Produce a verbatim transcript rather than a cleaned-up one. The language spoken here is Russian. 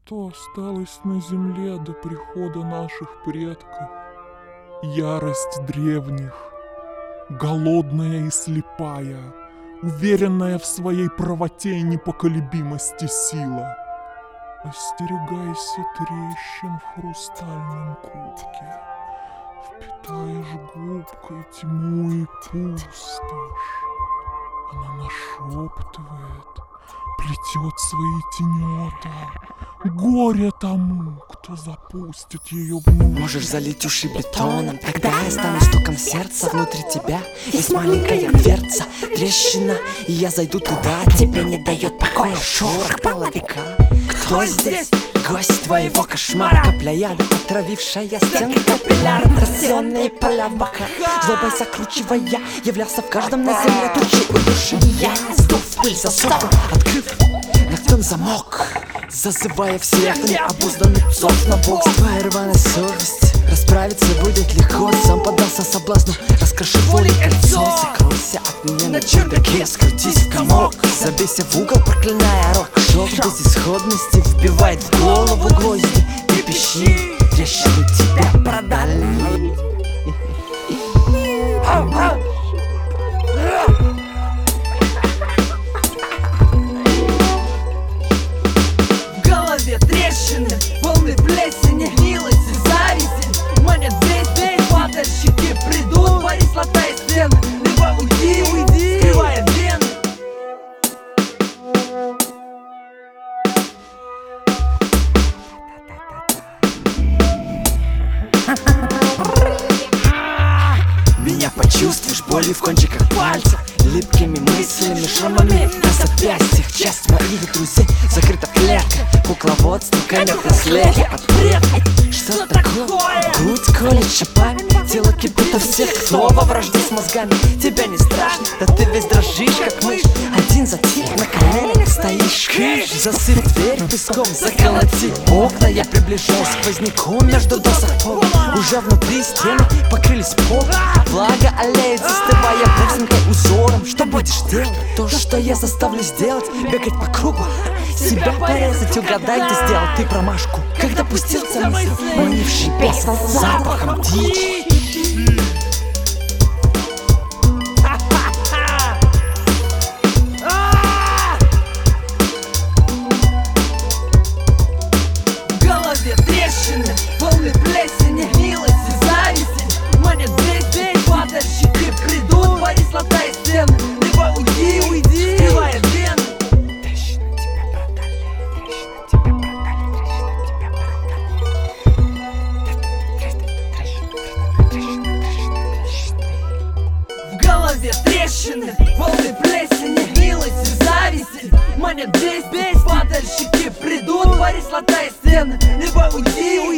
что осталось на земле до прихода наших предков. Ярость древних, голодная и слепая, уверенная в своей правоте и непоколебимости сила. Остерегайся трещин в хрустальном кубке. Впитаешь губкой тьму и пустошь. Она нашептывает, плетет свои тенета. Горе тому, кто запустит ее внутрь. Можешь залить уши бетоном, тогда я стану стуком сердца. Внутри тебя есть маленькая дверца, трещина, и я зайду туда. Тебе не дает покоя шорох половика. Кто здесь? Гость твоего кошмара. Капля яда, отравившая стенки капилляр. Трассионные поля в боках, злобой закручивая, являлся в каждом на земле тучи удушения. Сдув пыль за сотку, открыв ногтем замок, зазывая всех необузданных псов на бок. Твоя рваная совесть расправиться будет легко. Сам поддался соблазну, раскрошив волей кольцо. Закройся от меня на чердаке, скрутись в комок, забейся в угол, проклиная рок. Шок безысходности вбивает в голову гвозди. Ты пищи, трещину тебя продали. В голове трещины, полны плесени, гнилость и зависти. Манят здесь, здесь, падальщики придут, Борис, латай стены, либо уйди, уйди, скрывая вены. Меня почувствуешь болью в кончиках пальцев, липкими мыслями, шрамами на запястьях. Часть моих друзей закрыта в клетках, кукловодство, конек на слеге от предков. Что такое? Грудь колет шипами, тело кипит от всех, кто во вражде с мозгами. Тебя не страшно, да ты весь дрожишь, как мышь. Один за тем на коленях стоишь, кыш. Засыпь дверь песком, заколоти окна. Я приближаюсь к сквозняком между досок пола. Уже внутри стены покрылись полом, влага аллеет, застывая бусинкой узором. Что будешь делать? То, что я заставлю сделать, бегать по кругу, себя порезать. Угадай, ты сделал ты промашку, когда пустился мысль, манивший песен запахом дичи. В голове трещины, полны плесени, гнилость и зависти. Манят здесь, здесь, падальщики придут, Борис, латай стены, либо уйди, уйди, скрывая вены. Трещину тебя продали, трещину тебя продали, трещину тебя продали. В голове трещины, полны плесени, гнилость и зависти. Манят здесь, здесь, падальщики придут, Борис, латай стены, либо уйди, уйди.